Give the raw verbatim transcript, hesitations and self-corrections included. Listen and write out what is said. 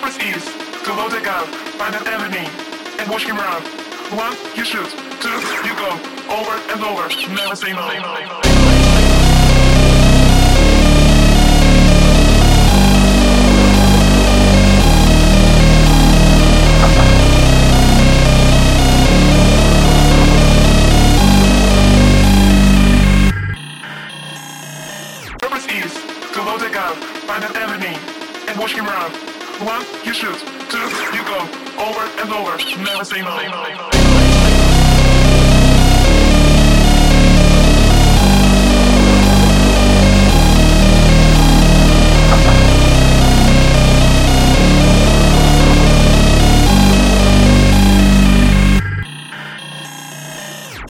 Purpose is to load the gun, find an enemy, and watch him run. One, you shoot. Two, you go. Over and over. Never say no. Purpose is to load the gun, find an enemy, and watch him run. One, you shoot. Two, you go. Over and over. Never say no.